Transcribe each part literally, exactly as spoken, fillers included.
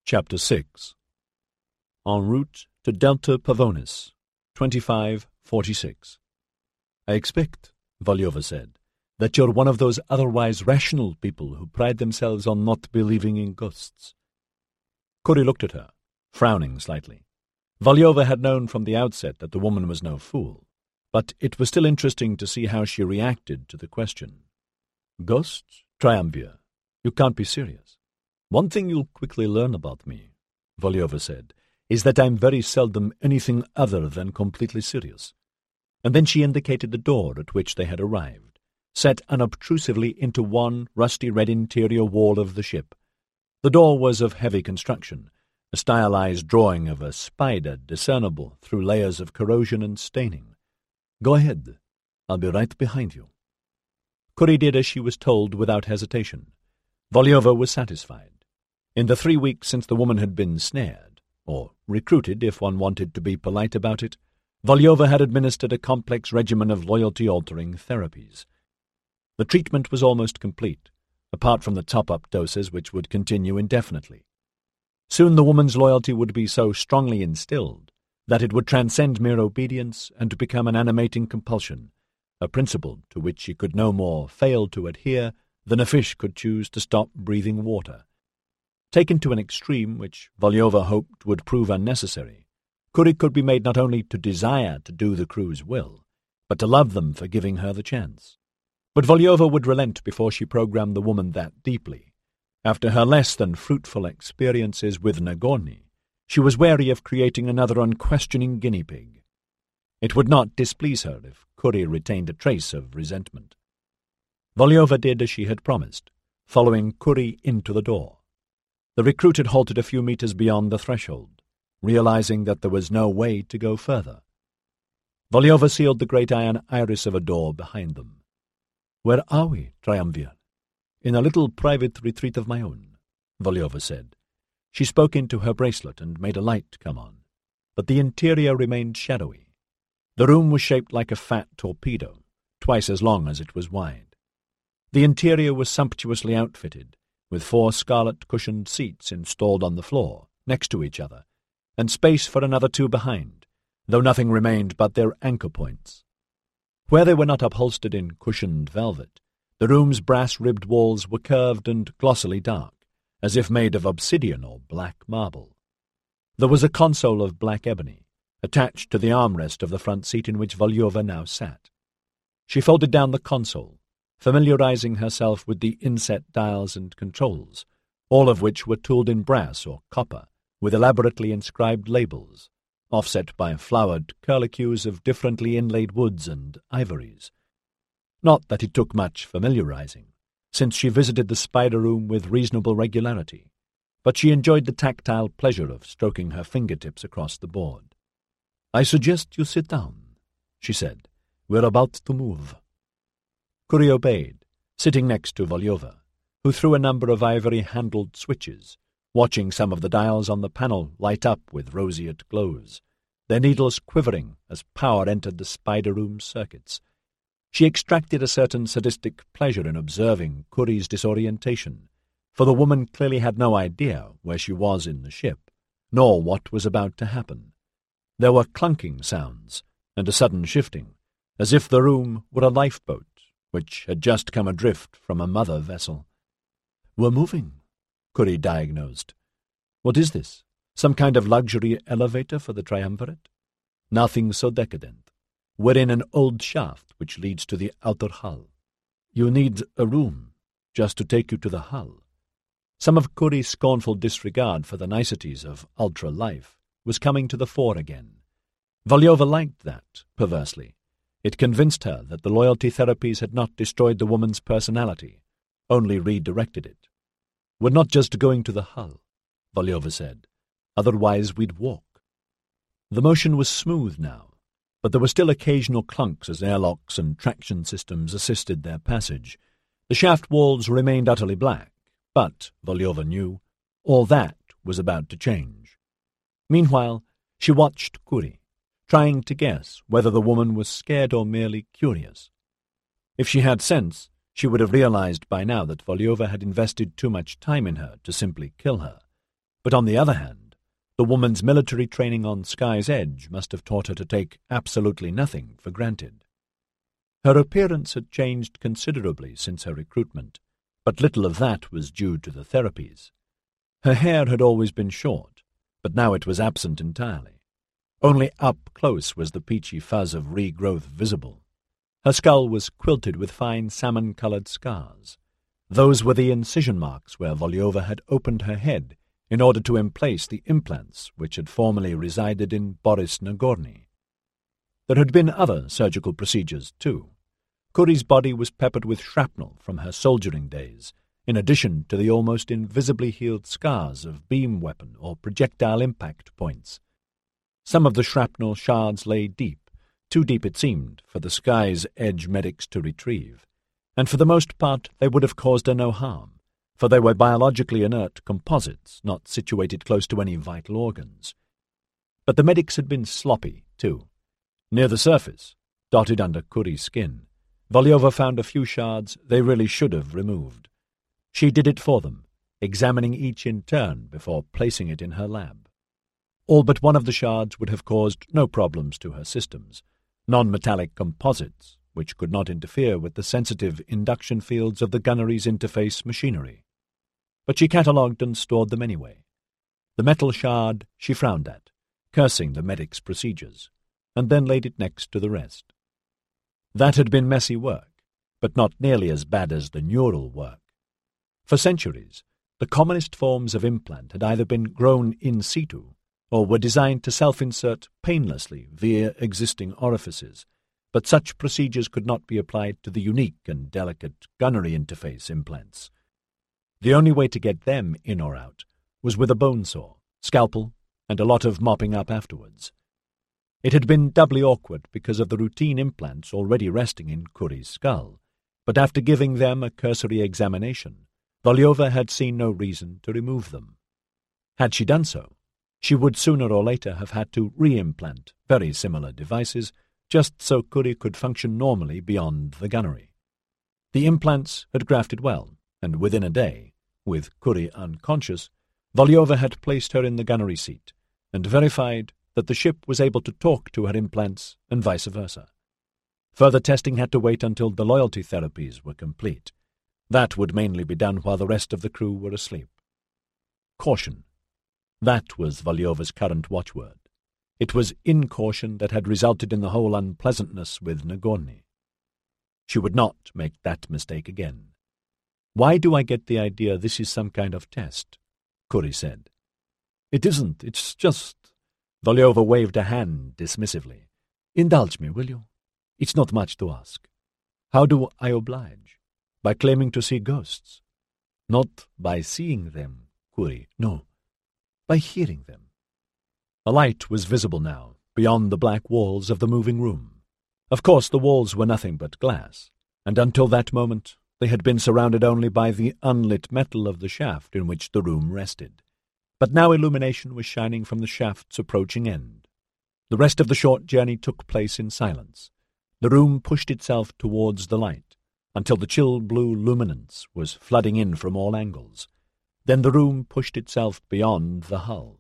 Chapter six. En route to Delta Pavonis, twenty-five forty-six. "I expect," Volyova said, "that you're one of those otherwise rational people who pride themselves on not believing in ghosts." Kuri looked at her, frowning slightly. Volyova had known from the outset that the woman was no fool, but it was still interesting to see how she reacted to the question. "Ghosts? Triumvir, you can't be serious." "One thing you'll quickly learn about me," Volyova said, "is that I'm very seldom anything other than completely serious." And then she indicated the door at which they had arrived, set unobtrusively into one rusty red interior wall of the ship. The door was of heavy construction, a stylized drawing of a spider discernible through layers of corrosion and staining. "Go ahead. I'll be right behind you." Kuri did as she was told without hesitation. Volyova was satisfied. In the three weeks since the woman had been snared, or recruited if one wanted to be polite about it, Volyova had administered a complex regimen of loyalty-altering therapies. The treatment was almost complete, apart from the top-up doses which would continue indefinitely. Soon the woman's loyalty would be so strongly instilled that it would transcend mere obedience and become an animating compulsion, a principle to which she could no more fail to adhere than a fish could choose to stop breathing water. Taken to an extreme which Volyova hoped would prove unnecessary, Kuri could be made not only to desire to do the crew's will, but to love them for giving her the chance. But Volyova would relent before she programmed the woman that deeply. After her less than fruitful experiences with Nagorny, she was wary of creating another unquestioning guinea pig. It would not displease her if Kuri retained a trace of resentment. Volyova did as she had promised, following Kuri into the door. The recruit had halted a few meters beyond the threshold, realizing that there was no way to go further. Volyova sealed the great iron iris of a door behind them. "Where are we, Triumvir?" "In a little private retreat of my own," Volyova said. She spoke into her bracelet and made a light come on, but the interior remained shadowy. The room was shaped like a fat torpedo, twice as long as it was wide. The interior was sumptuously outfitted, with four scarlet-cushioned seats installed on the floor, next to each other, and space for another two behind, though nothing remained but their anchor points. Where they were not upholstered in cushioned velvet, the room's brass-ribbed walls were curved and glossily dark, as if made of obsidian or black marble. There was a console of black ebony, attached to the armrest of the front seat in which Volyova now sat. She folded down the console, familiarizing herself with the inset dials and controls, all of which were tooled in brass or copper, with elaborately inscribed labels, offset by flowered curlicues of differently inlaid woods and ivories. Not that it took much familiarizing, since she visited the spider room with reasonable regularity, but she enjoyed the tactile pleasure of stroking her fingertips across the board. "I suggest you sit down," she said. "We're about to move." Kuri obeyed, sitting next to Volyova, who threw a number of ivory-handled switches, watching some of the dials on the panel light up with roseate glows, their needles quivering as power entered the spider room's circuits. She extracted a certain sadistic pleasure in observing Kuri's disorientation, for the woman clearly had no idea where she was in the ship, nor what was about to happen. There were clunking sounds, and a sudden shifting, as if the room were a lifeboat, which had just come adrift from a mother vessel. "We're moving," Kuri diagnosed. "What is this? Some kind of luxury elevator for the triumvirate?" "Nothing so decadent. We're in an old shaft which leads to the outer hull. You need a room just to take you to the hull." Some of Kuri's scornful disregard for the niceties of ultra-life was coming to the fore again. Volyova liked that, perversely. It convinced her that the loyalty therapies had not destroyed the woman's personality, only redirected it. "We're not just going to the hull," Volyova said. "Otherwise we'd walk." The motion was smooth now, but there were still occasional clunks as airlocks and traction systems assisted their passage. The shaft walls remained utterly black, but, Volyova knew, all that was about to change. Meanwhile, she watched Kuri, trying to guess whether the woman was scared or merely curious. If she had sense, she would have realized by now that Volyova had invested too much time in her to simply kill her. But on the other hand, the woman's military training on Sky's Edge must have taught her to take absolutely nothing for granted. Her appearance had changed considerably since her recruitment, but little of that was due to the therapies. Her hair had always been short, but now it was absent entirely. Only up close was the peachy fuzz of regrowth visible. Her skull was quilted with fine salmon-coloured scars. Those were the incision marks where Volyova had opened her head in order to emplace the implants which had formerly resided in Boris Nagorny. There had been other surgical procedures, too. Kuri's body was peppered with shrapnel from her soldiering days, in addition to the almost invisibly healed scars of beam weapon or projectile impact points. Some of the shrapnel shards lay deep, too deep it seemed for the Sky's Edge medics to retrieve, and for the most part they would have caused her no harm, for they were biologically inert composites not situated close to any vital organs. But the medics had been sloppy, too. Near the surface, dotted under Kuri's skin, Volyova found a few shards they really should have removed. She did it for them, examining each in turn before placing it in her lab. All but one of the shards would have caused no problems to her systems, non-metallic composites, which could not interfere with the sensitive induction fields of the gunnery's interface machinery. But she catalogued and stored them anyway. The metal shard she frowned at, cursing the medic's procedures, and then laid it next to the rest. That had been messy work, but not nearly as bad as the neural work. For centuries, the commonest forms of implant had either been grown in situ or were designed to self-insert painlessly via existing orifices, but such procedures could not be applied to the unique and delicate gunnery interface implants. The only way to get them in or out was with a bone saw, scalpel, and a lot of mopping up afterwards. It had been doubly awkward because of the routine implants already resting in Kuri's skull, but after giving them a cursory examination, Volyova had seen no reason to remove them. Had she done so, she would sooner or later have had to re-implant very similar devices just so Kuri could function normally beyond the gunnery. The implants had grafted well, and within a day, with Kuri unconscious, Volyova had placed her in the gunnery seat and verified that the ship was able to talk to her implants and vice versa. Further testing had to wait until the loyalty therapies were complete. That would mainly be done while the rest of the crew were asleep. Caution. That was Volyova's current watchword. It was incaution that had resulted in the whole unpleasantness with Nagorny. She would not make that mistake again. "Why do I get the idea this is some kind of test?" Kuri said. "It isn't, it's just—" Volyova waved a hand dismissively. "Indulge me, will you? It's not much to ask. How do I oblige? By claiming to see ghosts? Not by seeing them, Kuri, no. By hearing them." A light was visible now, beyond the black walls of the moving room. Of course the walls were nothing but glass, and until that moment they had been surrounded only by the unlit metal of the shaft in which the room rested. But now illumination was shining from the shaft's approaching end. The rest of the short journey took place in silence. The room pushed itself towards the light, until the chill blue luminance was flooding in from all angles. Then the room pushed itself beyond the hull.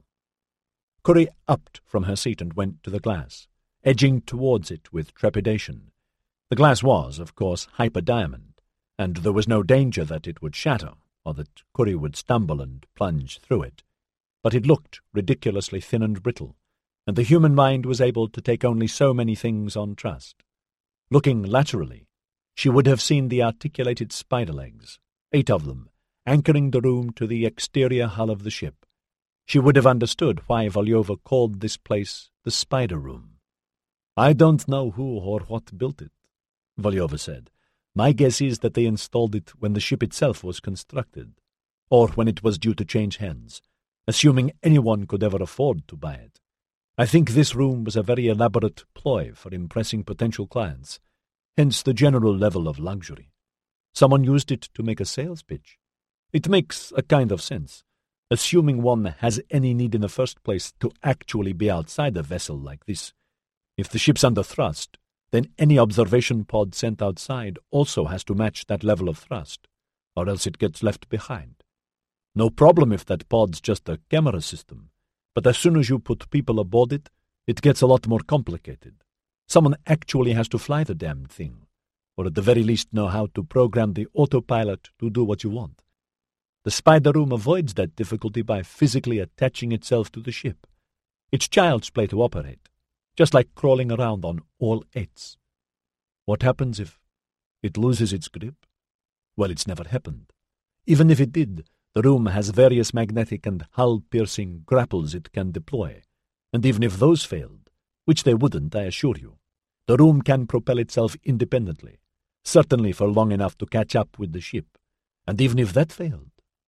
Kuri upped from her seat and went to the glass, edging towards it with trepidation. The glass was, of course, hyperdiamond, and there was no danger that it would shatter, or that Kuri would stumble and plunge through it. But it looked ridiculously thin and brittle, and the human mind was able to take only so many things on trust. Looking laterally, she would have seen the articulated spider legs, eight of them, anchoring the room to the exterior hull of the ship. She would have understood why Volyova called this place the Spider Room. "I don't know who or what built it," Volyova said. "My guess is that they installed it when the ship itself was constructed, or when it was due to change hands, assuming anyone could ever afford to buy it. I think this room was a very elaborate ploy for impressing potential clients, hence the general level of luxury. Someone used it to make a sales pitch. It makes a kind of sense, assuming one has any need in the first place to actually be outside a vessel like this. If the ship's under thrust, then any observation pod sent outside also has to match that level of thrust, or else it gets left behind. No problem if that pod's just a camera system, but as soon as you put people aboard it, it gets a lot more complicated. Someone actually has to fly the damned thing, or at the very least know how to program the autopilot to do what you want. The Spider Room avoids that difficulty by physically attaching itself to the ship. It's child's play to operate, just like crawling around on all eights. What happens if it loses its grip? Well, it's never happened. Even if it did, the room has various magnetic and hull-piercing grapples it can deploy, and even if those failed, which they wouldn't, I assure you, the room can propel itself independently, certainly for long enough to catch up with the ship, and even if that failed...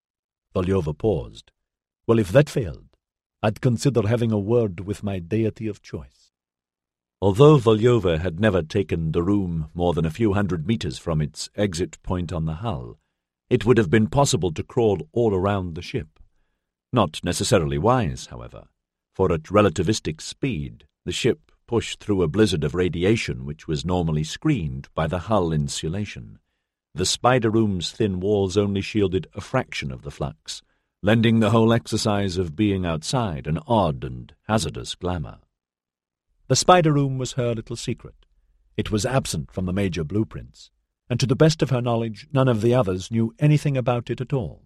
Volyova paused. Well, if that failed, I'd consider having a word with my deity of choice. Although Volyova had never taken the room more than a few hundred meters from its exit point on the hull, it would have been possible to crawl all around the ship. Not necessarily wise, however, for at relativistic speed the ship pushed through a blizzard of radiation which was normally screened by the hull insulation. The Spider Room's thin walls only shielded a fraction of the flux, lending the whole exercise of being outside an odd and hazardous glamour. The Spider Room was her little secret. It was absent from the major blueprints, and to the best of her knowledge none of the others knew anything about it at all.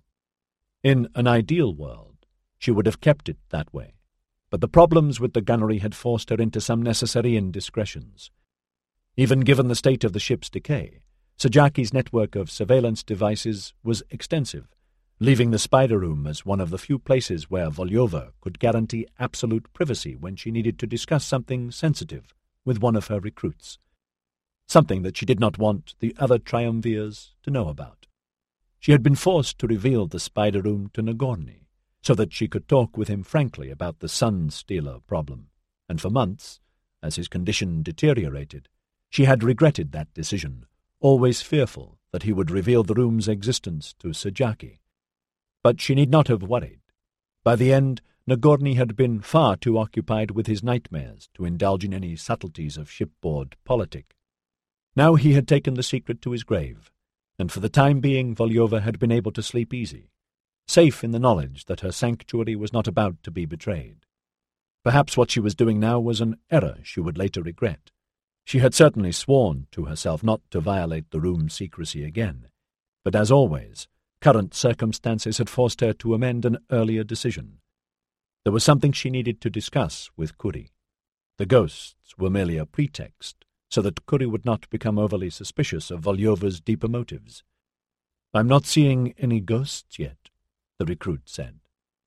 In an ideal world, she would have kept it that way, but the problems with the gunnery had forced her into some necessary indiscretions. Even given the state of the ship's decay, Sajaki's network of surveillance devices was extensive, leaving the Spider Room as one of the few places where Volyova could guarantee absolute privacy when she needed to discuss something sensitive with one of her recruits, something that she did not want the other triumvirs to know about. She had been forced to reveal the Spider Room to Nagorny, so that she could talk with him frankly about the Sun-Stealer problem, and for months, as his condition deteriorated, she had regretted that decision, always fearful that he would reveal the room's existence to Sajaki. But she need not have worried. By the end, Nagorny had been far too occupied with his nightmares to indulge in any subtleties of shipboard politic. Now he had taken the secret to his grave, and for the time being Volyova had been able to sleep easy, safe in the knowledge that her sanctuary was not about to be betrayed. Perhaps what she was doing now was an error she would later regret. She had certainly sworn to herself not to violate the room's secrecy again, but as always, current circumstances had forced her to amend an earlier decision. There was something she needed to discuss with Kuri. The ghosts were merely a pretext, so that Kuri would not become overly suspicious of Volyova's deeper motives. "I'm not seeing any ghosts yet," the recruit said.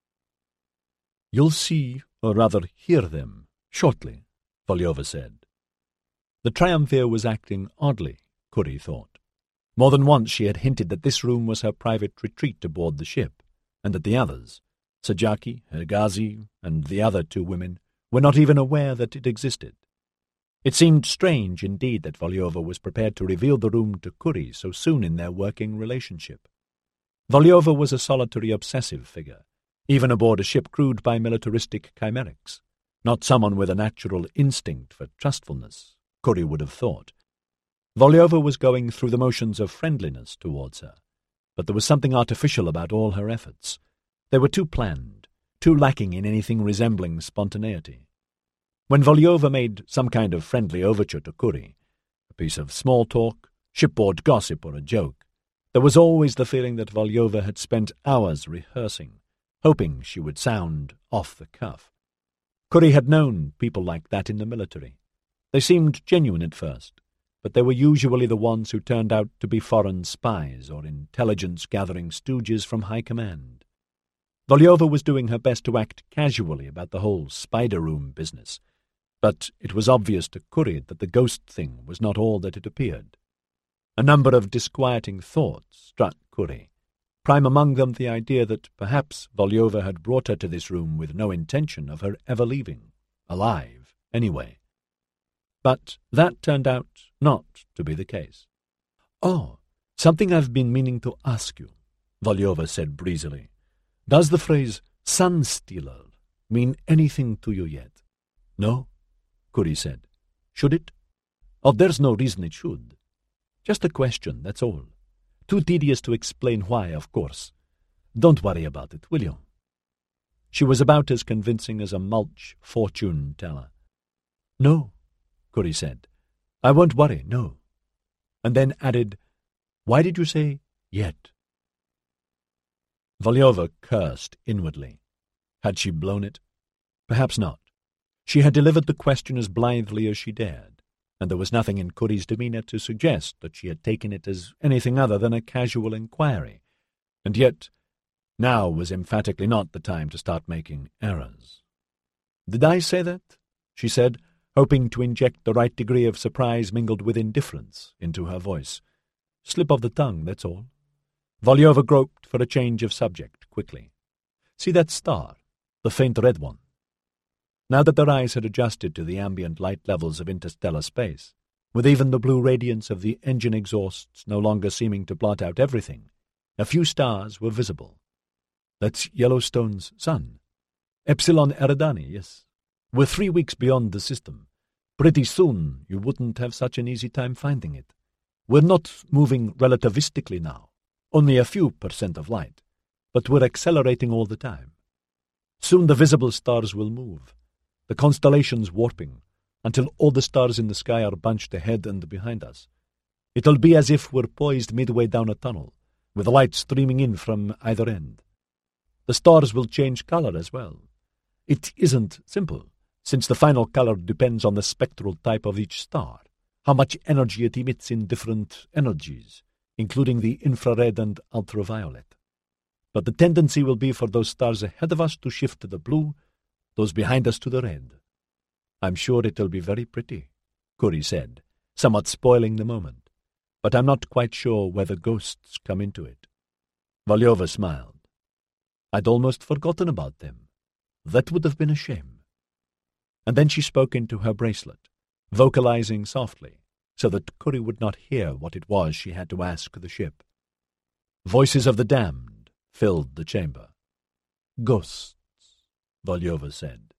"You'll see, or rather hear them, shortly," Volyova said. The triumvir was acting oddly, Kuri thought. More than once she had hinted that this room was her private retreat aboard the ship, and that the others, Sajaki, Hegazi, and the other two women, were not even aware that it existed. It seemed strange indeed that Volyova was prepared to reveal the room to Kuri so soon in their working relationship. Volyova was a solitary obsessive figure, even aboard a ship crewed by militaristic chimerics, not someone with a natural instinct for trustfulness, Kuri would have thought. Volyova was going through the motions of friendliness towards her, but there was something artificial about all her efforts. They were too planned, too lacking in anything resembling spontaneity. When Volyova made some kind of friendly overture to Kuri, a piece of small talk, shipboard gossip, or a joke, there was always the feeling that Volyova had spent hours rehearsing, hoping she would sound off the cuff. Kuri had known people like that in the military. They seemed genuine at first, but they were usually the ones who turned out to be foreign spies or intelligence-gathering stooges from high command. Volyova was doing her best to act casually about the whole Spider Room business, but it was obvious to Kuri that the ghost thing was not all that it appeared. A number of disquieting thoughts struck Kuri, prime among them the idea that perhaps Volyova had brought her to this room with no intention of her ever leaving, alive, anyway. But that turned out not to be the case. "Oh, something I've been meaning to ask you," Volyova said breezily. "Does the phrase Sun-Stealer mean anything to you yet?" "No," Kuri said. "Should it?" "Oh, there's no reason it should. Just a question, that's all. Too tedious to explain why, of course. Don't worry about it, will you?" She was about as convincing as a mulch fortune-teller. "No," Curie said. "I won't worry, no." And then added, "Why did you say yet?" Volyova cursed inwardly. Had she blown it? Perhaps not. She had delivered the question as blithely as she dared, and there was nothing in Curie's demeanour to suggest that she had taken it as anything other than a casual inquiry. And yet, now was emphatically not the time to start making errors. "Did I say that?" she said, hoping to inject the right degree of surprise mingled with indifference into her voice. "Slip of the tongue, that's all." Volyova groped for a change of subject quickly. "See that star, the faint red one?" Now that their eyes had adjusted to the ambient light levels of interstellar space, with even the blue radiance of the engine exhausts no longer seeming to blot out everything, a few stars were visible. "That's Yellowstone's sun. Epsilon Eridani, yes. We're three weeks beyond the system. Pretty soon you wouldn't have such an easy time finding it. We're not moving relativistically now, only a few percent of light, but we're accelerating all the time. Soon the visible stars will move, the constellations warping, until all the stars in the sky are bunched ahead and behind us. It'll be as if we're poised midway down a tunnel, with light streaming in from either end. The stars will change color as well. It isn't simple, since the final color depends on the spectral type of each star, how much energy it emits in different energies, including the infrared and ultraviolet. But the tendency will be for those stars ahead of us to shift to the blue, those behind us to the red. I'm sure it'll be very pretty," Curie said, somewhat spoiling the moment, "but I'm not quite sure where the ghosts come into it." Volyova smiled. "I'd almost forgotten about them. That would have been a shame." And then she spoke into her bracelet, vocalizing softly, so that Curie would not hear what it was she had to ask the ship. Voices of the damned filled the chamber. "Ghosts," Volyova said.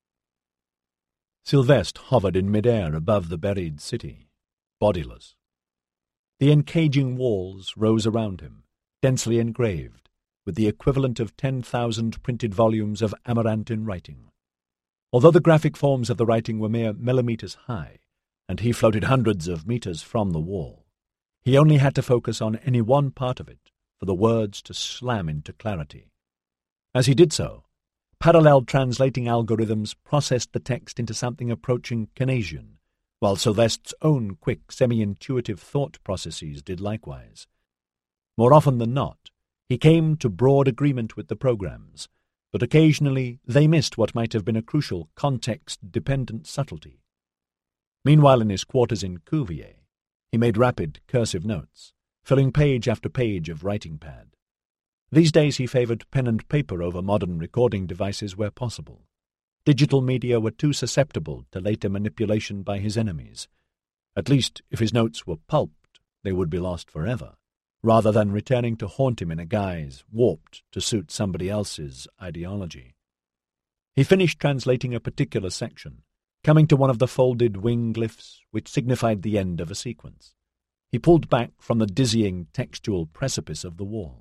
Sylvestre hovered in midair above the buried city, bodiless. The encaging walls rose around him, densely engraved, with the equivalent of ten thousand printed volumes of amaranthine writing. Although the graphic forms of the writing were mere millimeters high, and he floated hundreds of meters from the wall, he only had to focus on any one part of it for the words to slam into clarity. As he did so, parallel translating algorithms processed the text into something approaching Canadian, while Sylvestre's own quick, semi-intuitive thought processes did likewise. More often than not, he came to broad agreement with the programs, but occasionally they missed what might have been a crucial context-dependent subtlety. Meanwhile, in his quarters in Cuvier, he made rapid, cursive notes, filling page after page of writing pad. These days he favoured pen and paper over modern recording devices where possible. Digital media were too susceptible to later manipulation by his enemies. At least, if his notes were pulped, they would be lost forever, rather than returning to haunt him in a guise warped to suit somebody else's ideology. He finished translating a particular section, coming to one of the folded wing glyphs which signified the end of a sequence. He pulled back from the dizzying textual precipice of the wall.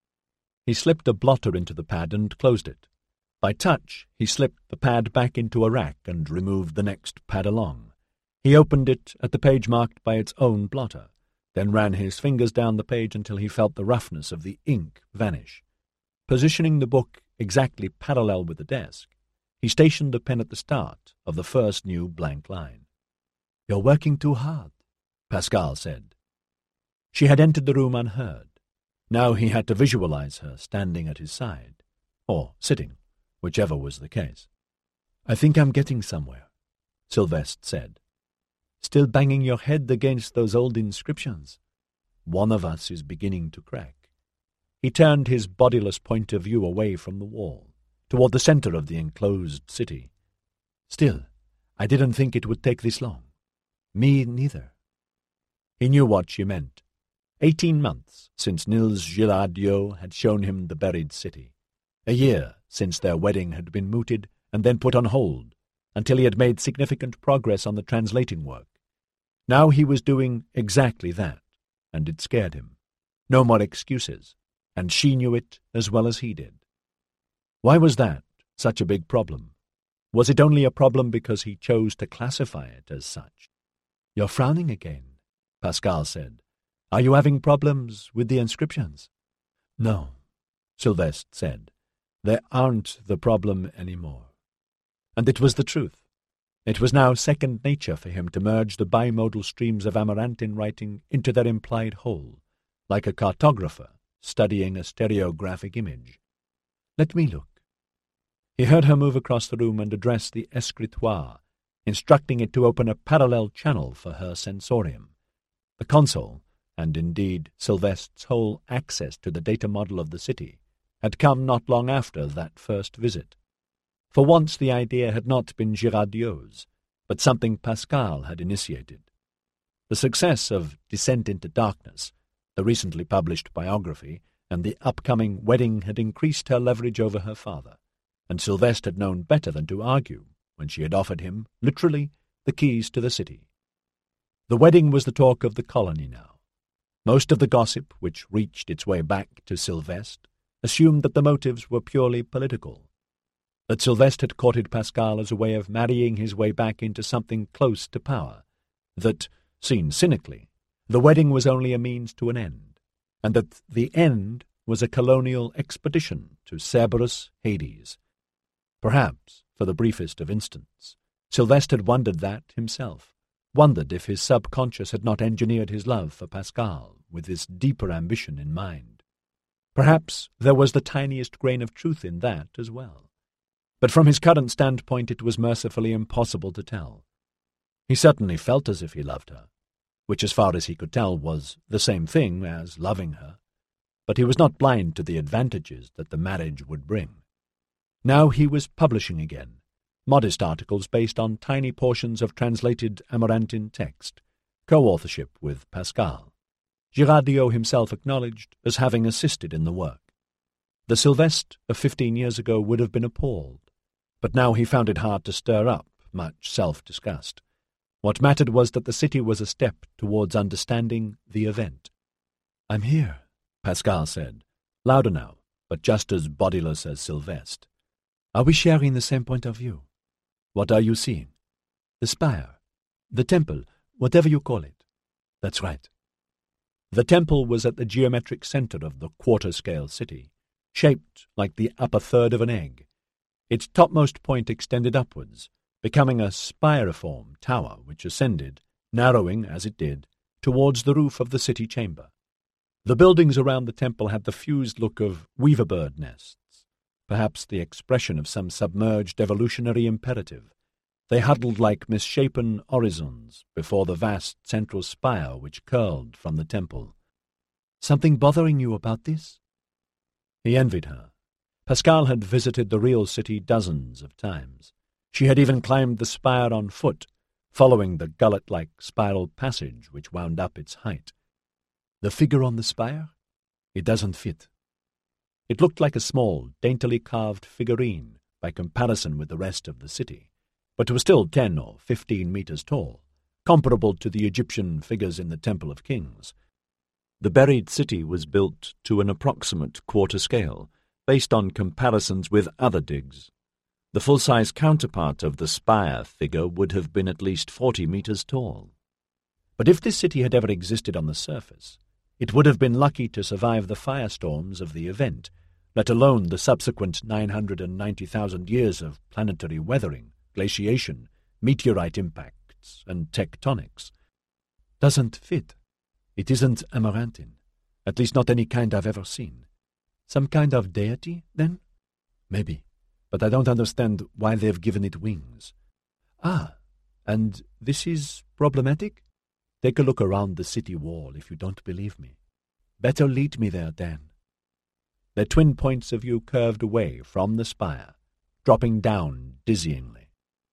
He slipped a blotter into the pad and closed it. By touch, he slipped the pad back into a rack and removed the next pad along. He opened it at the page marked by its own blotter, then ran his fingers down the page until he felt the roughness of the ink vanish. Positioning the book exactly parallel with the desk, he stationed the pen at the start of the first new blank line. "You're working too hard," Pascal said. She had entered the room unheard. Now he had to visualize her standing at his side, or sitting, whichever was the case. "I think I'm getting somewhere," Sylvestre said. "Still banging your head against those old inscriptions? One of us is beginning to crack." He turned his bodiless point of view away from the wall, toward the center of the enclosed city. "Still, I didn't think it would take this long. Me neither." He knew what she meant. Eighteen months since Nils Gillardieu had shown him the buried city. A year since their wedding had been mooted and then put on hold, until he had made significant progress on the translating work. Now he was doing exactly that, and it scared him. No more excuses. and she knew it as well as he did. Why was that such a big problem? Was it only a problem because he chose to classify it as such? "You're frowning again," Pascal said. "Are you having problems with the inscriptions?" "No," Sylvestre said. "They aren't the problem anymore." And it was the truth. It was now second nature for him to merge the bimodal streams of Amarantin writing into their implied whole, like a cartographer studying a stereographic image. "Let me look." He heard her move across the room and address the escritoire, instructing it to open a parallel channel for her sensorium. The console, and indeed Sylvestre's whole access to the data model of the city, had come not long after that first visit. For once the idea had not been Girardier's, but something Pascal had initiated. The success of Descent into Darkness, the recently published biography, and the upcoming wedding had increased her leverage over her father, and Sylvestre had known better than to argue when she had offered him, literally, the keys to the city. The wedding was the talk of the colony now. Most of the gossip, which reached its way back to Sylvestre, assumed that the motives were purely political, that Sylvestre had courted Pascal as a way of marrying his way back into something close to power, that, seen cynically, the wedding was only a means to an end, and that the end was a colonial expedition to Cerberus Hades. Perhaps, for the briefest of instants, Sylvestre had wondered that himself, wondered if his subconscious had not engineered his love for Pascal with this deeper ambition in mind. Perhaps there was the tiniest grain of truth in that as well. But from his current standpoint it was mercifully impossible to tell. He certainly felt as if he loved her, which as far as he could tell was the same thing as loving her, but he was not blind to the advantages that the marriage would bring. Now he was publishing again, modest articles based on tiny portions of translated Amarantin text, co-authorship with Pascal. Girardier himself acknowledged as having assisted in the work. The Sylvestre of fifteen years ago would have been appalled, but now he found it hard to stir up much self-disgust. What mattered was that the city was a step towards understanding the event. "I'm here," Pascal said, louder now, but just as bodiless as Sylvestre. "Are we sharing the same point of view? What are you seeing?" "The spire, the temple, whatever you call it." "That's right." The temple was at the geometric center of the quarter-scale city, shaped like the upper third of an egg. Its topmost point extended upwards, becoming a spiriform tower which ascended, narrowing as it did, towards the roof of the city chamber. The buildings around the temple had the fused look of weaver-bird nests, perhaps the expression of some submerged evolutionary imperative. They huddled like misshapen orisons before the vast central spire which curled from the temple. "Something bothering you about this?" He envied her. Pascal had visited the real city dozens of times. She had even climbed the spire on foot, following the gullet-like spiral passage which wound up its height. "The figure on the spire? It doesn't fit." It looked like a small, daintily carved figurine by comparison with the rest of the city, but was still ten or fifteen meters tall, comparable to the Egyptian figures in the Temple of Kings. The buried city was built to an approximate quarter scale, based on comparisons with other digs. The full-size counterpart of the spire figure would have been at least forty meters tall. But if this city had ever existed on the surface, it would have been lucky to survive the firestorms of the event, let alone the subsequent nine hundred ninety thousand years of planetary weathering, glaciation, meteorite impacts, and tectonics. "Doesn't fit. It isn't Amarantin, at least not any kind I've ever seen. Some kind of deity, then?" "Maybe, but I don't understand why they've given it wings." "Ah, and this is problematic?" "Take a look around the city wall if you don't believe me." "Better lead me there, then." Their twin points of view curved away from the spire, dropping down dizzyingly.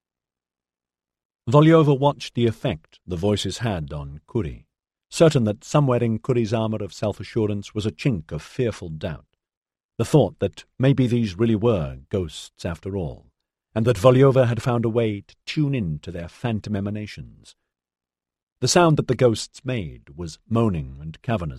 Volyova watched the effect the voices had on Curie, certain that somewhere in Curie's armor of self-assurance was a chink of fearful doubt. The thought that maybe these really were ghosts after all, and that Volyova had found a way to tune in to their phantom emanations. The sound that the ghosts made was moaning and cavernous,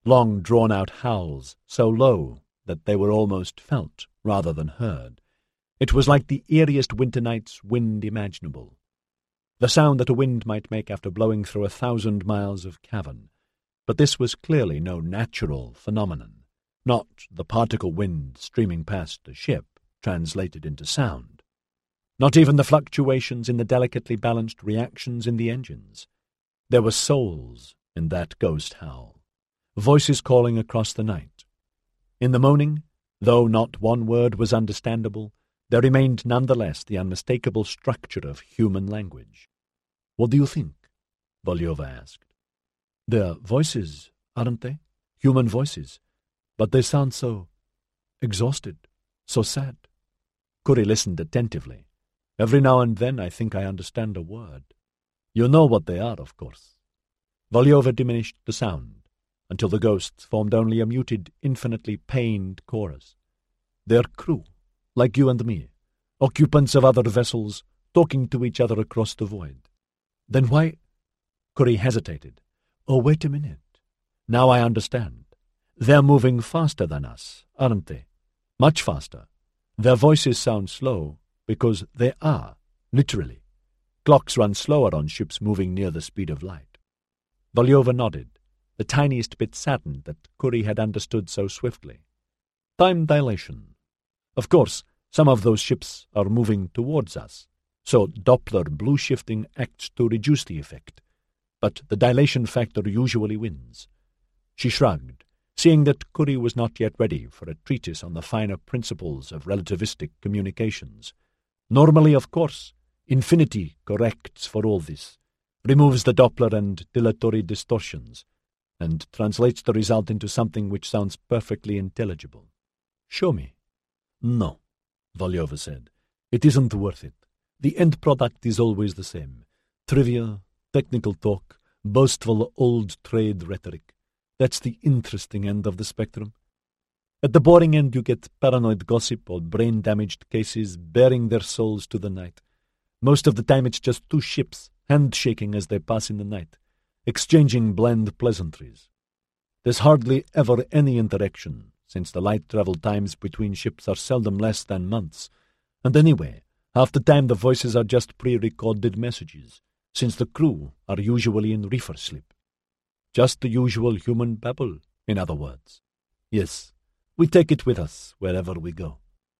long drawn-out howls so low that they were almost felt rather than heard. It was like the eeriest winter night's wind imaginable, the sound that a wind might make after blowing through a thousand miles of cavern. But this was clearly no natural phenomenon, not the particle wind streaming past the ship translated into sound, not even the fluctuations in the delicately balanced reactions in the engines. There were souls in that ghost howl, voices calling across the night. In the moaning, though not one word was understandable, there remained nonetheless the unmistakable structure of human language. "What do you think?" Volyova asked. "They're voices, aren't they? Human voices. But they sound so exhausted, so sad." Kuri listened attentively. "Every now and then I think I understand a word. You know what they are, of course." Volyova diminished the sound until the ghosts formed only a muted, infinitely pained chorus. "They're crew, like you and me, occupants of other vessels, talking to each other across the void." "Then why—" Kuri hesitated. "Oh, wait a minute. Now I understand. They're moving faster than us, aren't they? Much faster. Their voices sound slow because they are, literally. Clocks run slower on ships moving near the speed of light." Volyova nodded, the tiniest bit saddened that Kuri had understood so swiftly. "Time dilation. Of course, some of those ships are moving towards us, so Doppler blue shifting acts to reduce the effect. But the dilation factor usually wins." She shrugged, seeing that Kuri was not yet ready for a treatise on the finer principles of relativistic communications. "Normally, of course, infinity corrects for all this, removes the Doppler and dilatory distortions, and translates the result into something which sounds perfectly intelligible." "Show me." "No," Volyova said. "It isn't worth it. The end product is always the same. Trivia, technical talk, boastful old trade rhetoric. That's the interesting end of the spectrum. At the boring end you get paranoid gossip or brain-damaged cases bearing their souls to the night. Most of the time it's just two ships, handshaking as they pass in the night, exchanging bland pleasantries. There's hardly ever any interaction, since the light travel times between ships are seldom less than months. And anyway, half the time the voices are just pre-recorded messages, since the crew are usually in reefer sleep. Just the usual human babble, in other words. Yes, we take it with us wherever we go."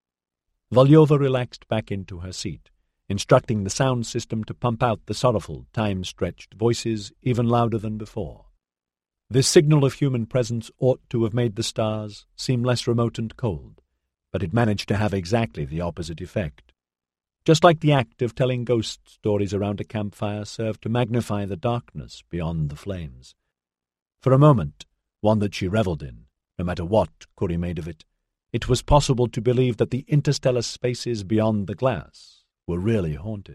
Volyova relaxed back into her seat, instructing the sound system to pump out the sorrowful, time-stretched voices even louder than before. This signal of human presence ought to have made the stars seem less remote and cold, but it managed to have exactly the opposite effect. Just like the act of telling ghost stories around a campfire served to magnify the darkness beyond the flames. For a moment, one that she revelled in, no matter what Kuri made of it, it was possible to believe that the interstellar spaces beyond the glass were really haunted.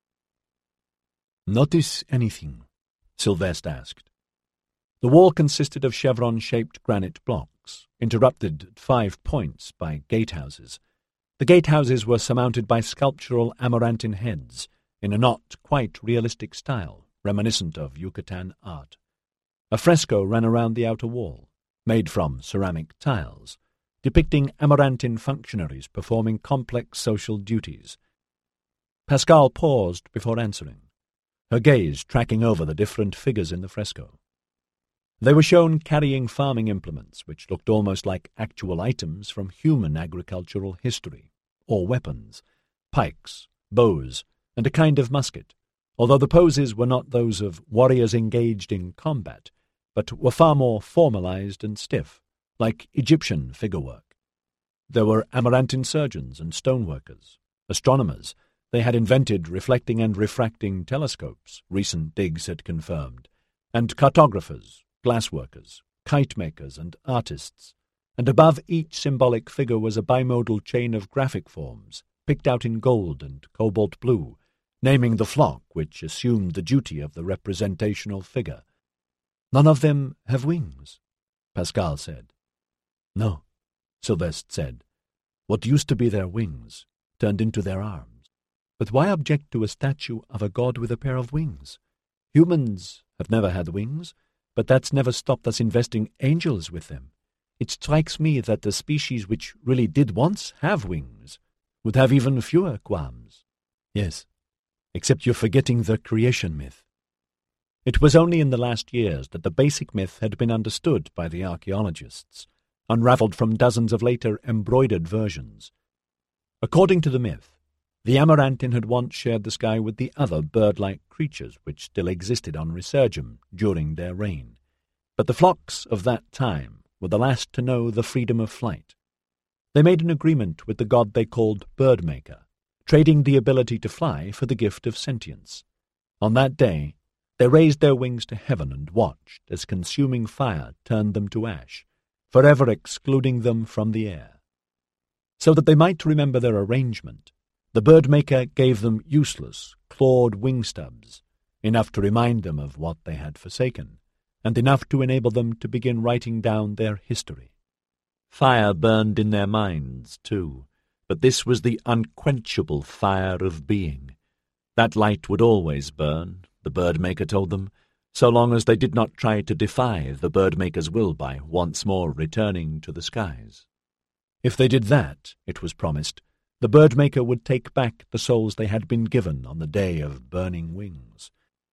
"Notice anything?" Sylvestre asked. The wall consisted of chevron-shaped granite blocks, interrupted at five points by gatehouses. The gatehouses were surmounted by sculptural amaranthine heads in a not quite realistic style, reminiscent of Yucatan art. A fresco ran around the outer wall, made from ceramic tiles, depicting amaranthine functionaries performing complex social duties. Pascal paused before answering, her gaze tracking over the different figures in the fresco. They were shown carrying farming implements which looked almost like actual items from human agricultural history, or weapons, pikes, bows, and a kind of musket, although the poses were not those of warriors engaged in combat, but were far more formalized and stiff, like Egyptian figurework. There were amaranthine surgeons and stoneworkers, astronomers. They had invented reflecting and refracting telescopes, recent digs had confirmed, and cartographers, glassworkers, kite-makers, and artists, and above each symbolic figure was a bimodal chain of graphic forms, picked out in gold and cobalt blue, naming the flock which assumed the duty of the representational figure. "None of them have wings," Pascal said. "No," Sylvestre said. "What used to be their wings turned into their arms. But why object to a statue of a god with a pair of wings? Humans have never had wings. but that's never stopped us investing angels with them. It strikes me that the species which really did once have wings would have even fewer qualms. Yes, except you're forgetting the creation myth. It was only in the last years that the basic myth had been understood by the archaeologists, unravelled from dozens of later embroidered versions. According to the myth, the Amarantin had once shared the sky with the other bird-like creatures which still existed on Resurgam during their reign, but the flocks of that time were the last to know the freedom of flight. They made an agreement with the god they called Birdmaker, trading the ability to fly for the gift of sentience. On that day, they raised their wings to heaven and watched as consuming fire turned them to ash, forever excluding them from the air. So that they might remember their arrangement, the Birdmaker gave them useless, clawed wing stubs, enough to remind them of what they had forsaken, and enough to enable them to begin writing down their history. Fire burned in their minds, too, but this was the unquenchable fire of being. That light would always burn, the Birdmaker told them, so long as they did not try to defy the Birdmaker's will by once more returning to the skies. If they did that, it was promised, the Birdmaker would take back the souls they had been given on the day of burning wings.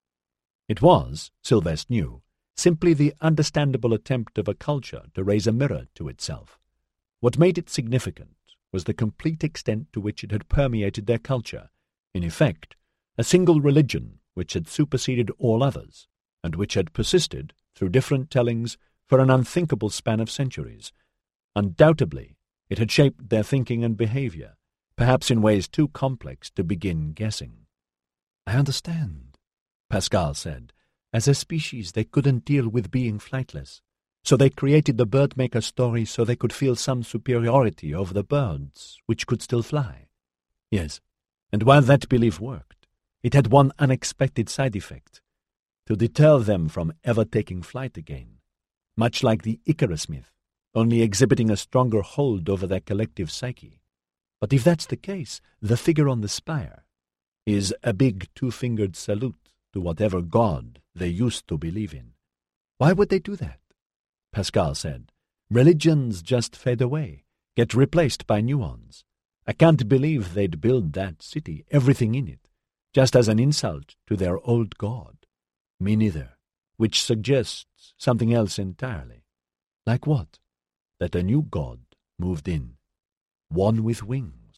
It was, Sylvester knew, simply the understandable attempt of a culture to raise a mirror to itself. What made it significant was the complete extent to which it had permeated their culture, in effect, a single religion which had superseded all others, and which had persisted, through different tellings, for an unthinkable span of centuries. Undoubtedly, it had shaped their thinking and behaviour, perhaps in ways too complex to begin guessing. "I understand," Pascal said. "As a species they couldn't deal with being flightless, so they created the Birdmaker story so they could feel some superiority over the birds, which could still fly." "Yes, and while that belief worked, it had one unexpected side effect, to deter them from ever taking flight again, much like the Icarus myth, only exhibiting a stronger hold over their collective psyche. But if that's the case, the figure on the spire is a big two-fingered salute to whatever god they used to believe in. Why would they do that?" Pascal said. "Religions just fade away, get replaced by new ones. I can't believe they'd build that city, everything in it, just as an insult to their old god." "Me neither," which suggests something else entirely. "Like what?" "That a new god moved in, one with wings."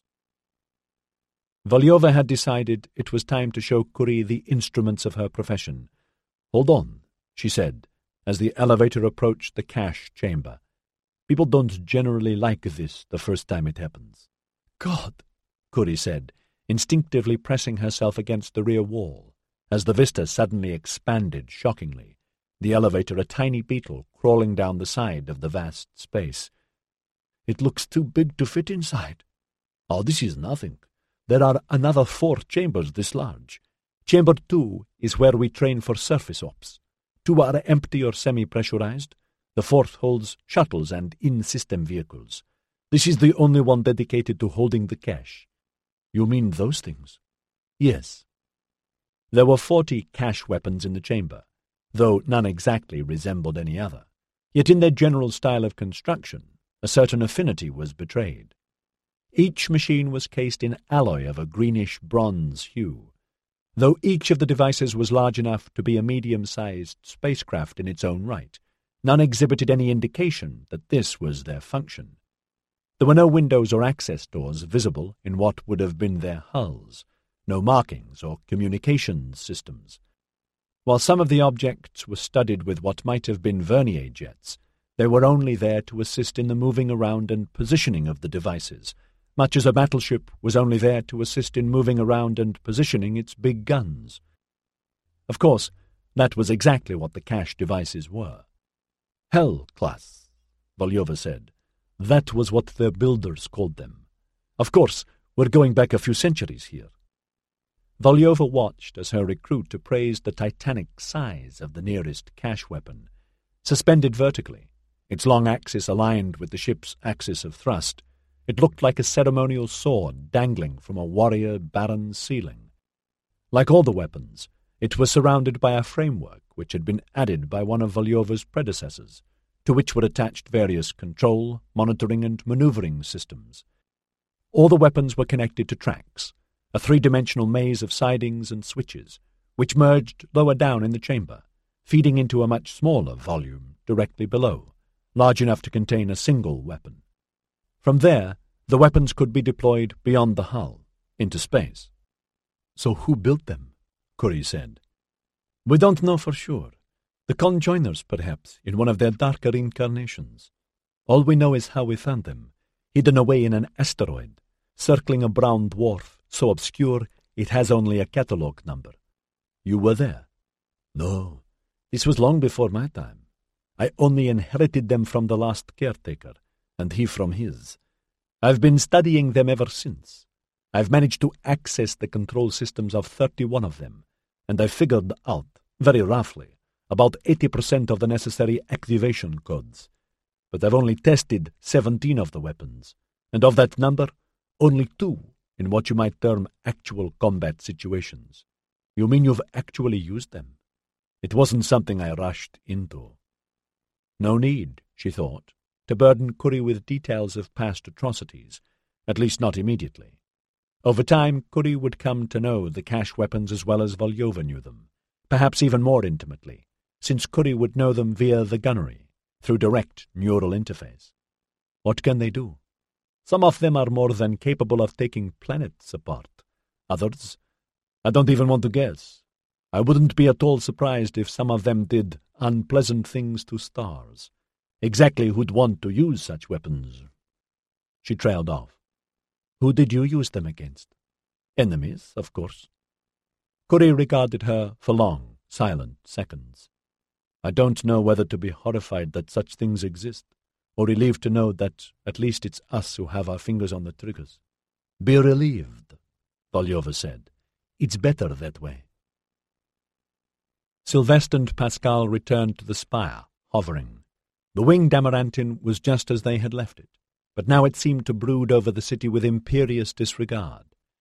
Volyova had decided it was time to show Curie the instruments of her profession. "Hold on," she said, as the elevator approached the cache chamber. "People don't generally like this the first time it happens." "God," Curie said, instinctively pressing herself against the rear wall, as the vista suddenly expanded shockingly, the elevator a tiny beetle crawling down the side of the vast space. "It looks too big to fit inside." "Oh, this is nothing. There are another four chambers this large. Chamber two is where we train for surface ops. Two are empty or semi-pressurized. The fourth holds shuttles and in-system vehicles. This is the only one dedicated to holding the cache." "You mean those things?" "Yes." There were forty cache weapons in the chamber, though none exactly resembled any other. Yet in their general style of construction, a certain affinity was betrayed. Each machine was cased in alloy of a greenish-bronze hue. Though each of the devices was large enough to be a medium-sized spacecraft in its own right, none exhibited any indication that this was their function. There were no windows or access doors visible in what would have been their hulls, no markings or communications systems. While some of the objects were studded with what might have been vernier jets, they were only there to assist in the moving around and positioning of the devices, much as a battleship was only there to assist in moving around and positioning its big guns. Of course, that was exactly what the cache devices were. Hell-class, Volyova said. That was what their builders called them. Of course, we're going back a few centuries here. Volyova watched as her recruit appraised the titanic size of the nearest cache weapon. Suspended vertically, its long axis aligned with the ship's axis of thrust, it looked like a ceremonial sword dangling from a warrior baron's ceiling. Like all the weapons, it was surrounded by a framework which had been added by one of Volyova's predecessors, to which were attached various control, monitoring, and maneuvering systems. All the weapons were connected to tracks, a three-dimensional maze of sidings and switches, which merged lower down in the chamber, feeding into a much smaller volume directly below, large enough to contain a single weapon. From there, the weapons could be deployed beyond the hull, into space. "So who built them?" Curie said. "We don't know for sure. The conjoiners, perhaps, in one of their darker incarnations. All we know is how we found them, hidden away in an asteroid, circling a brown dwarf so obscure it has only a catalogue number. You were there?" "No, this was long before my time. I only inherited them from the last caretaker, and he from his. I've been studying them ever since. I've managed to access the control systems of thirty-one of them, and I've figured out, very roughly, about eighty percent of the necessary activation codes. But I've only tested seventeen of the weapons, and of that number, only two in what you might term actual combat situations." "You mean you've actually used them?" "It wasn't something I rushed into." No need, she thought, to burden Curie with details of past atrocities, at least not immediately. Over time, Curie would come to know the cache weapons as well as Volyova knew them, perhaps even more intimately, since Curie would know them via the gunnery, through direct neural interface. What can they do? Some of them are more than capable of taking planets apart. Others, I don't even want to guess. I wouldn't be at all surprised if some of them did unpleasant things to stars. Exactly who'd want to use such weapons? She trailed off. "Who did you use them against?" "Enemies, of course." Curie regarded her for long, silent seconds. "I don't know whether to be horrified that such things exist, or relieved to know that at least it's us who have our fingers on the triggers." "Be relieved," Volyova said. "It's better that way." Sylvestre and Pascal returned to the spire, hovering. The winged Amarantin was just as they had left it, but now it seemed to brood over the city with imperious disregard.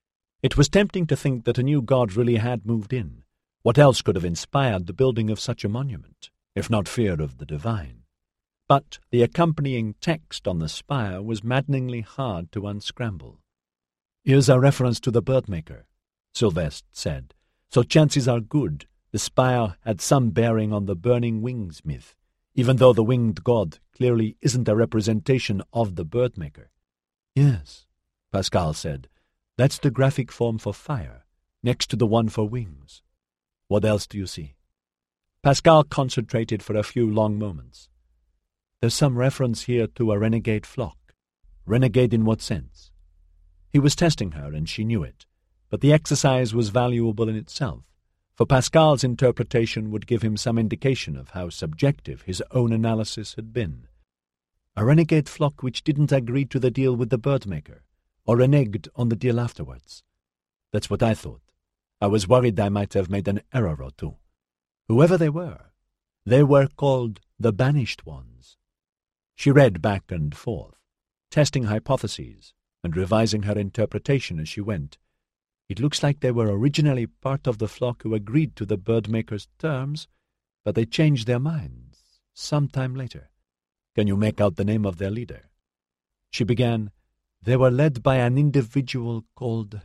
It was tempting to think that a new god really had moved in. What else could have inspired the building of such a monument, if not fear of the divine? But the accompanying text on the spire was maddeningly hard to unscramble. "Here's a reference to the Birdmaker," Sylvestre said, "so chances are good the spire had some bearing on the Burning Wings myth, even though the winged god clearly isn't a representation of the Birdmaker." "Yes," Pascal said, "that's the graphic form for fire, next to the one for wings. What else do you see?" Pascal concentrated for a few long moments. "There's some reference here to a renegade flock." "Renegade in what sense?" He was testing her, and she knew it, but the exercise was valuable in itself, for Pascal's interpretation would give him some indication of how subjective his own analysis had been. "A renegade flock which didn't agree to the deal with the Birdmaker, or reneged on the deal afterwards. That's what I thought. I was worried I might have made an error or two. Whoever they were, they were called the Banished Ones." She read back and forth, testing hypotheses and revising her interpretation as she went. "It looks like they were originally part of the flock who agreed to the Birdmaker's terms, but they changed their minds some time later. Can you make out the name of their leader?" She began, "They were led by an individual called—"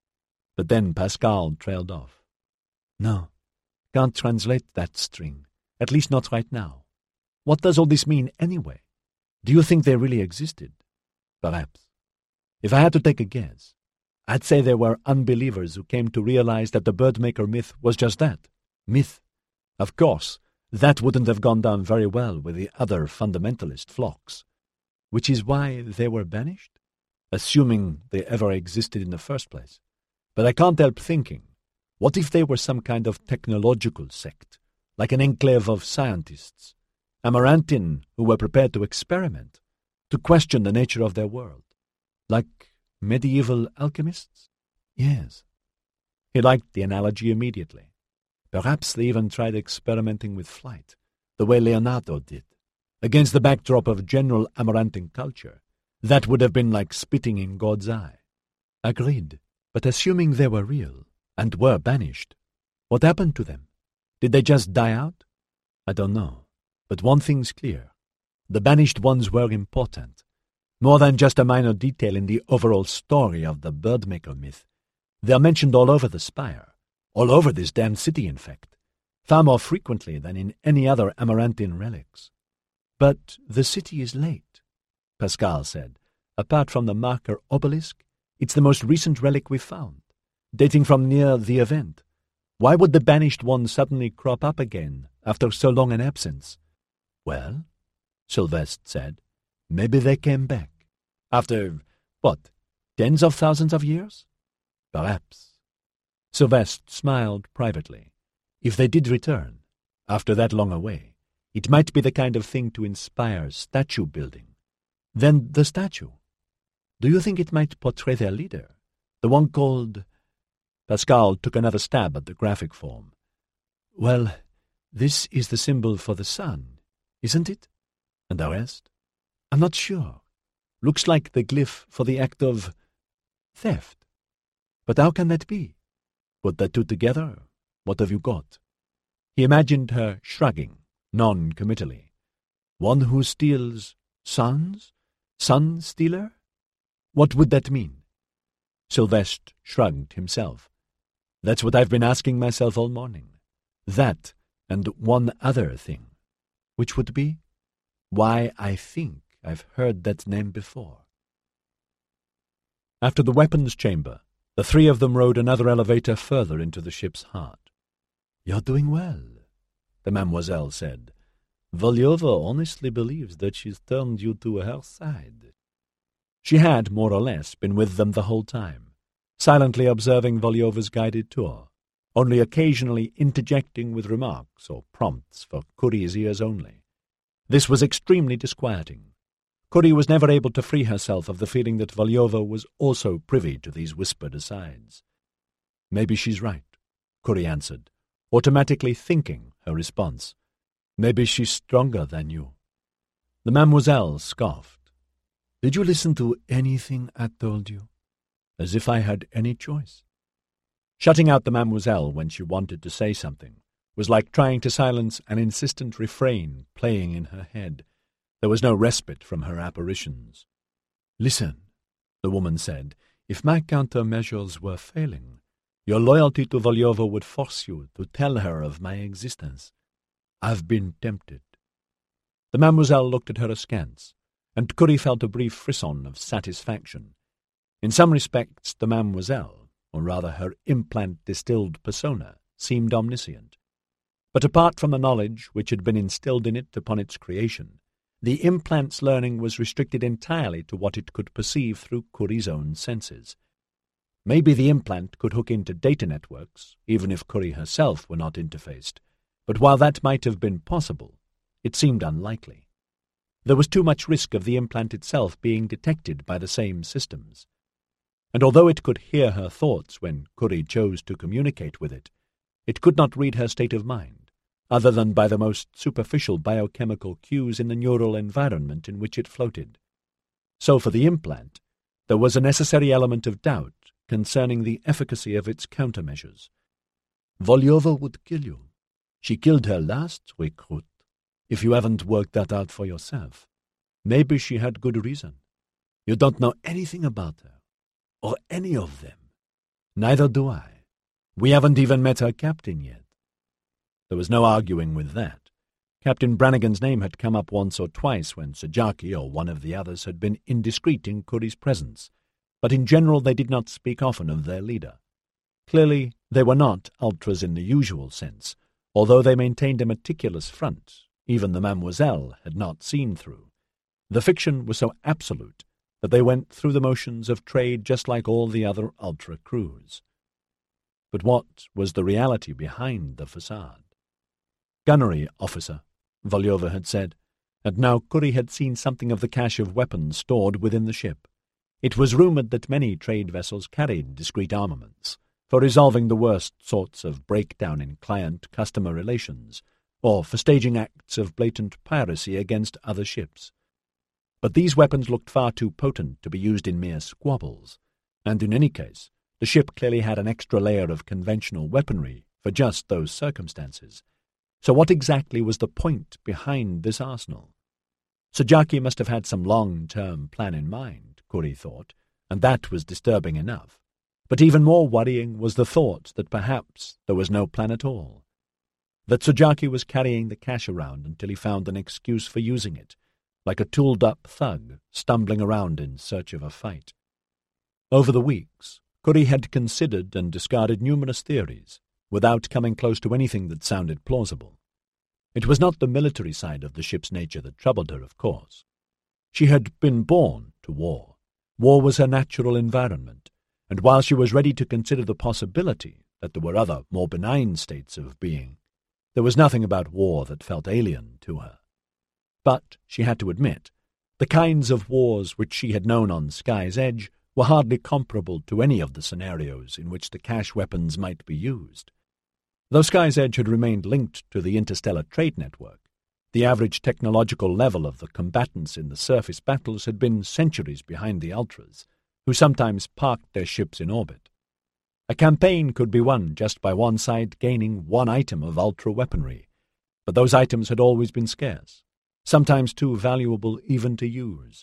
But then Pascal trailed off. "No, can't translate that string, at least not right now. What does all this mean anyway? Do you think they really existed?" "Perhaps. If I had to take a guess, I'd say they were unbelievers who came to realize that the Birdmaker myth was just that, myth. Of course, that wouldn't have gone down very well with the other fundamentalist flocks. Which is why they were banished? Assuming they ever existed in the first place. But I can't help thinking, what if they were some kind of technological sect, like an enclave of scientists, Amarantin who were prepared to experiment, to question the nature of their world? Like medieval alchemists? Yes. He liked the analogy immediately. Perhaps they even tried experimenting with flight, the way Leonardo did. Against the backdrop of general Amarantin culture, that would have been like spitting in God's eye. Agreed, but assuming they were real, and were banished, what happened to them? Did they just die out? I don't know. But one thing's clear. The Banished Ones were important. More than just a minor detail in the overall story of the Birdmaker myth. They're mentioned all over the Spire. All over this damned city, in fact. Far more frequently than in any other Amaranthine relics. But the city is late, Pascal said. Apart from the marker obelisk, it's the most recent relic we've found, dating from near the event. Why would the Banished Ones suddenly crop up again after so long an absence? Well, Sylvestre said, maybe they came back. After, what, tens of thousands of years? Perhaps. Sylvestre smiled privately. If they did return, after that long away, it might be the kind of thing to inspire statue building. Then the statue. Do you think it might portray their leader, the one called... Pascal took another stab at the graphic form. Well, this is the symbol for the sun, isn't it? And the rest? I'm not sure. Looks like the glyph for the act of theft. But how can that be? Put the two together. What have you got? He imagined her shrugging, non-committally. One who steals suns? Sun-stealer? What would that mean? Sylvestre shrugged himself. That's what I've been asking myself all morning. That and one other thing. Which would be? Why, I think I've heard that name before. After the weapons chamber, the three of them rode another elevator further into the ship's heart. You're doing well, the Mademoiselle said. Volyova honestly believes that she's turned you to her side. She had, more or less, been with them the whole time, silently observing Volyova's guided tour, only occasionally interjecting with remarks or prompts for Kuri's ears only. This was extremely disquieting. Kuri was never able to free herself of the feeling that Volyova was also privy to these whispered asides. Maybe she's right, Kuri answered, automatically thinking her response. Maybe she's stronger than you. The Mademoiselle scoffed. Did you listen to anything I told you? As if I had any choice. Shutting out the Mademoiselle when she wanted to say something was like trying to silence an insistent refrain playing in her head. There was no respite from her apparitions. Listen, the woman said, if my countermeasures were failing, your loyalty to Volyova would force you to tell her of my existence. I've been tempted. The Mademoiselle looked at her askance, and Kuri felt a brief frisson of satisfaction. In some respects, the Mademoiselle, or rather her implant-distilled persona, seemed omniscient. But apart from the knowledge which had been instilled in it upon its creation, the implant's learning was restricted entirely to what it could perceive through Kuri's own senses. Maybe the implant could hook into data networks, even if Kuri herself were not interfaced, but while that might have been possible, it seemed unlikely. There was too much risk of the implant itself being detected by the same systems. And although it could hear her thoughts when Kuri chose to communicate with it, it could not read her state of mind, other than by the most superficial biochemical cues in the neural environment in which it floated. So for the implant, there was a necessary element of doubt concerning the efficacy of its countermeasures. Volyova would kill you. She killed her last recruit. If you haven't worked that out for yourself, maybe she had good reason. You don't know anything about her, or any of them. Neither do I. We haven't even met her captain yet. There was no arguing with that. Captain Brannigan's name had come up once or twice when Sajaki or one of the others had been indiscreet in Kuri's presence, but in general they did not speak often of their leader. Clearly, they were not ultras in the usual sense, although they maintained a meticulous front even the Mademoiselle had not seen through. The fiction was so absolute that they went through the motions of trade just like all the other ultra crews. But what was the reality behind the facade? Gunnery officer, Volyova had said, and now Kuri had seen something of the cache of weapons stored within the ship. It was rumoured that many trade vessels carried discreet armaments for resolving the worst sorts of breakdown in client-customer relations, or for staging acts of blatant piracy against other ships. But these weapons looked far too potent to be used in mere squabbles, and in any case, the ship clearly had an extra layer of conventional weaponry for just those circumstances. So what exactly was the point behind this arsenal? Sajaki must have had some long-term plan in mind, Kuri thought, and that was disturbing enough. But even more worrying was the thought that perhaps there was no plan at all. That Sajaki was carrying the cash around until he found an excuse for using it, like a tooled-up thug stumbling around in search of a fight. Over the weeks, Kuri had considered and discarded numerous theories, without coming close to anything that sounded plausible. It was not the military side of the ship's nature that troubled her, of course. She had been born to war. War was her natural environment, and while she was ready to consider the possibility that there were other, more benign states of being, there was nothing about war that felt alien to her. But, she had to admit, the kinds of wars which she had known on Sky's Edge were hardly comparable to any of the scenarios in which the cash weapons might be used. Though Sky's Edge had remained linked to the interstellar trade network, the average technological level of the combatants in the surface battles had been centuries behind the Ultras, who sometimes parked their ships in orbit. A campaign could be won just by one side gaining one item of Ultra weaponry, but those items had always been scarce, sometimes too valuable even to use.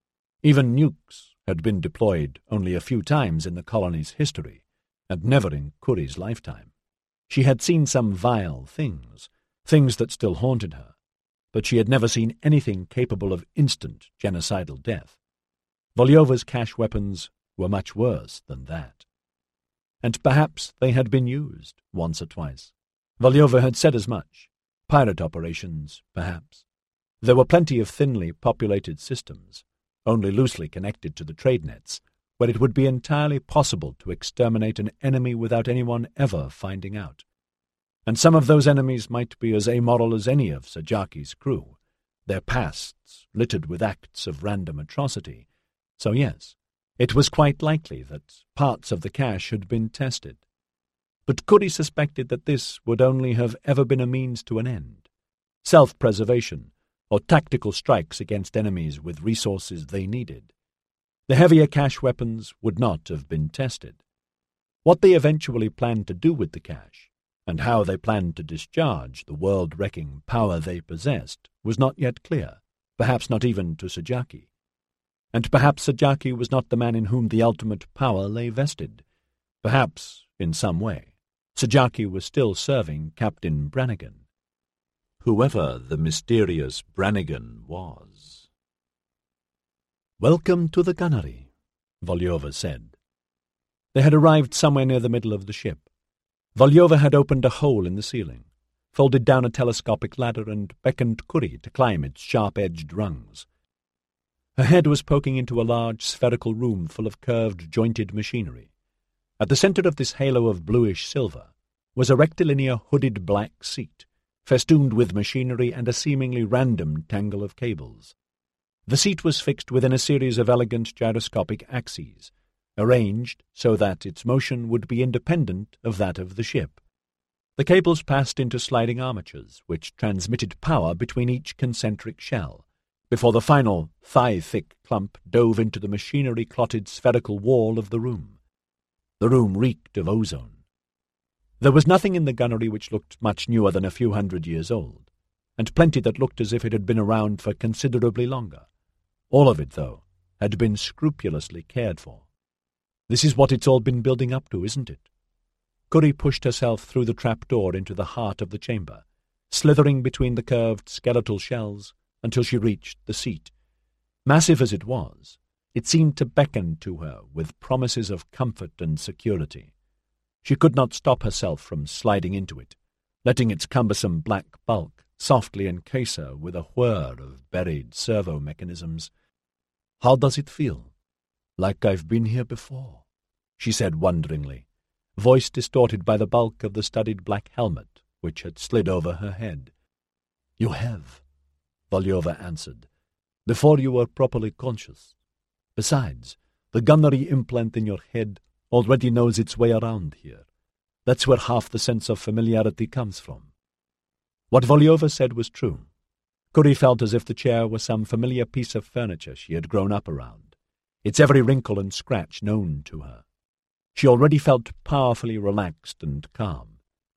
Even nukes had been deployed only a few times in the colony's history, and never in Kuri's lifetime. She had seen some vile things, things that still haunted her, but she had never seen anything capable of instant genocidal death. Volyova's cash weapons were much worse than that. And perhaps they had been used once or twice. Volyova had said as much. Pirate operations, perhaps. There were plenty of thinly populated systems, only loosely connected to the trade nets, where it would be entirely possible to exterminate an enemy without anyone ever finding out. And some of those enemies might be as amoral as any of Sajaki's crew, their pasts littered with acts of random atrocity. So yes, it was quite likely that parts of the cache had been tested. But Kuri suspected that this would only have ever been a means to an end. Self-preservation, or tactical strikes against enemies with resources they needed. The heavier cache weapons would not have been tested. What they eventually planned to do with the cache, and how they planned to discharge the world-wrecking power they possessed, was not yet clear, perhaps not even to Sajaki. And perhaps Sajaki was not the man in whom the ultimate power lay vested. Perhaps, in some way, Sajaki was still serving Captain Brannigan. Whoever the mysterious Brannigan was. "Welcome to the gunnery," Volyova said. They had arrived somewhere near the middle of the ship. Volyova had opened a hole in the ceiling, folded down a telescopic ladder, and beckoned Kuri to climb its sharp-edged rungs. Her head was poking into a large spherical room full of curved, jointed machinery. At the center of this halo of bluish silver was a rectilinear hooded black seat, festooned with machinery and a seemingly random tangle of cables. The seat was fixed within a series of elegant gyroscopic axes, arranged so that its motion would be independent of that of the ship. The cables passed into sliding armatures, which transmitted power between each concentric shell, before the final thigh-thick clump dove into the machinery-clotted spherical wall of the room. The room reeked of ozone. There was nothing in the gunnery which looked much newer than a few hundred years old, and plenty that looked as if it had been around for considerably longer. All of it, though, had been scrupulously cared for. This is what it's all been building up to, isn't it? Kuri pushed herself through the trapdoor into the heart of the chamber, slithering between the curved skeletal shells until she reached the seat. Massive as it was, it seemed to beckon to her with promises of comfort and security. She could not stop herself from sliding into it, letting its cumbersome black bulk softly encase her with a whir of buried servo mechanisms. "How does it feel? Like I've been here before," she said wonderingly, voice distorted by the bulk of the studded black helmet which had slid over her head. "You have," Volyova answered, "before you were properly conscious. Besides, the gunnery implant in your head already knows its way around here. That's where half the sense of familiarity comes from." What Volyova said was true. Kuri felt as if the chair were some familiar piece of furniture she had grown up around, its every wrinkle and scratch known to her. She already felt powerfully relaxed and calm,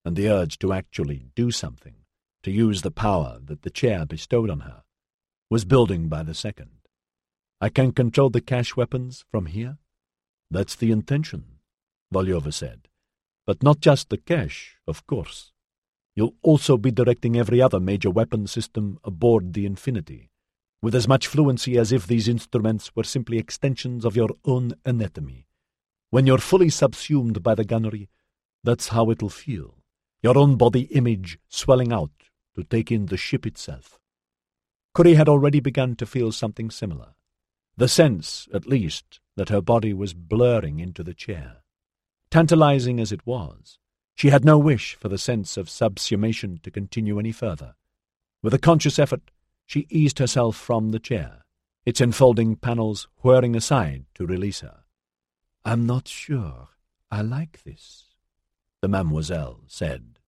and the urge to actually do something, to use the power that the chair bestowed on her, was building by the second. I can control the cash weapons from here? That's the intention, Volyova said. But not just the cash, of course. You'll also be directing every other major weapon system aboard the Infinity, with as much fluency as if these instruments were simply extensions of your own anatomy. When you're fully subsumed by the gunnery, that's how it'll feel, your own body image swelling out to take in the ship itself. Kuri had already begun to feel something similar, the sense, at least, that her body was blurring into the chair. Tantalizing as it was, she had no wish for the sense of subsumation to continue any further. With a conscious effort, she eased herself from the chair, its enfolding panels whirring aside to release her. "I'm not sure I like this," the mademoiselle said.